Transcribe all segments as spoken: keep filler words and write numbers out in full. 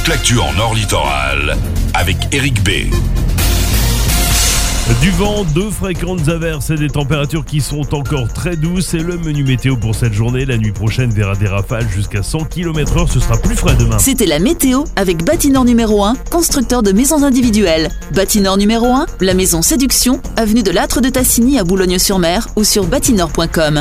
l'actu en Nord Littoral avec Eric B. Du vent, de fréquentes averses et des températures qui sont encore très douces. C'est le menu météo pour cette journée. La nuit prochaine verra des rafales jusqu'à cent kilomètres heure. Ce sera plus frais demain. C'était la météo avec Bâtinor numéro un, constructeur de maisons individuelles. Bâtinor numéro un, la maison Séduction, avenue de l'Âtre de Tassigny à Boulogne-sur-Mer ou sur bâtinor point com.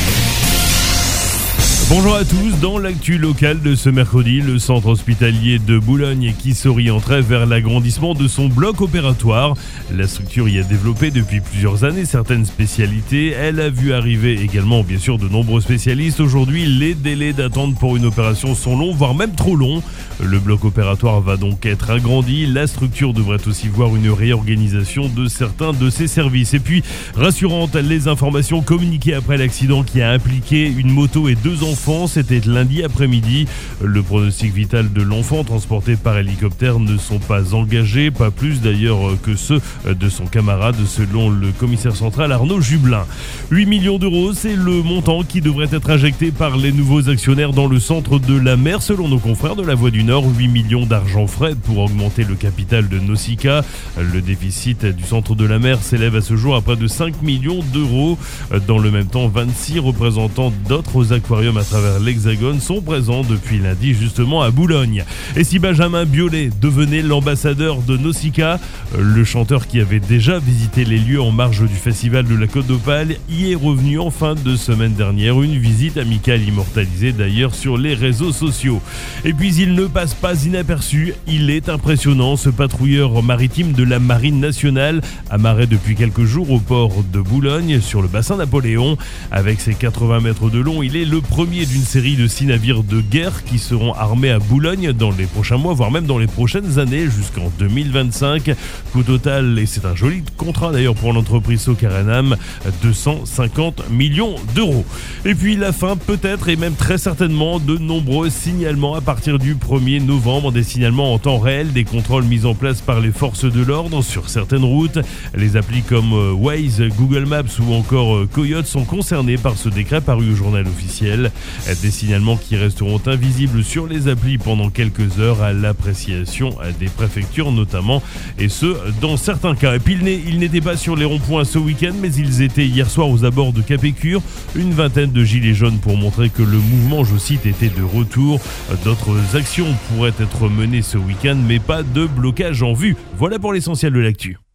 Bonjour à tous, dans l'actu locale de ce mercredi, le centre hospitalier de Boulogne qui s'orienterait vers l'agrandissement de son bloc opératoire. La structure y a développé depuis plusieurs années certaines spécialités. Elle a vu arriver également bien sûr de nombreux spécialistes. Aujourd'hui, les délais d'attente pour une opération sont longs, voire même trop longs. Le bloc opératoire va donc être agrandi. La structure devrait aussi voir une réorganisation de certains de ses services. Et puis, rassurantes, les informations communiquées après l'accident qui a impliqué une moto et deux enfants. C'était lundi après-midi. Le pronostic vital de l'enfant transporté par hélicoptère ne sont pas engagés, pas plus d'ailleurs que ceux de son camarade, selon le commissaire central Arnaud Jublin. huit millions d'euros, c'est le montant qui devrait être injecté par les nouveaux actionnaires dans le centre de la mer, selon nos confrères de la Voix du Nord. huit millions d'argent frais pour augmenter le capital de Nausicaa. Le déficit du centre de la mer s'élève à ce jour à près de cinq millions d'euros. Dans le même temps, vingt-six représentants d'autres aquariums à travers l'Hexagone sont présents depuis lundi justement à Boulogne. Et si Benjamin Biolay devenait l'ambassadeur de Nausicaa, le chanteur qui avait déjà visité les lieux en marge du festival de la Côte d'Opale y est revenu en fin de semaine dernière. Une visite amicale immortalisée d'ailleurs sur les réseaux sociaux. Et puis il ne passe pas inaperçu, il est impressionnant ce patrouilleur maritime de la Marine nationale, amarré depuis quelques jours au port de Boulogne sur le bassin Napoléon. Avec ses quatre-vingts mètres de long, il est le premier d'une série de six navires de guerre qui seront armés à Boulogne dans les prochains mois, voire même dans les prochaines années jusqu'en deux mille vingt-cinq. Coût total, et c'est un joli contrat d'ailleurs pour l'entreprise Socaranam, deux cent cinquante millions d'euros. Et puis la fin peut-être et même très certainement de nombreux signalements à partir du premier novembre, des signalements en temps réel, des contrôles mis en place par les forces de l'ordre sur certaines routes. Les applis comme Waze, Google Maps ou encore Coyote sont concernés par ce décret paru au journal officiel. Des signalements qui resteront invisibles sur les applis pendant quelques heures à l'appréciation des préfectures notamment, et ce dans certains cas. Et puis ils n'étaient pas sur les ronds-points ce week-end, mais ils étaient hier soir aux abords de Capécure. Une vingtaine de gilets jaunes pour montrer que le mouvement, je cite, était de retour. D'autres actions pourraient être menées ce week-end, mais pas de blocage en vue. Voilà pour l'essentiel de l'actu.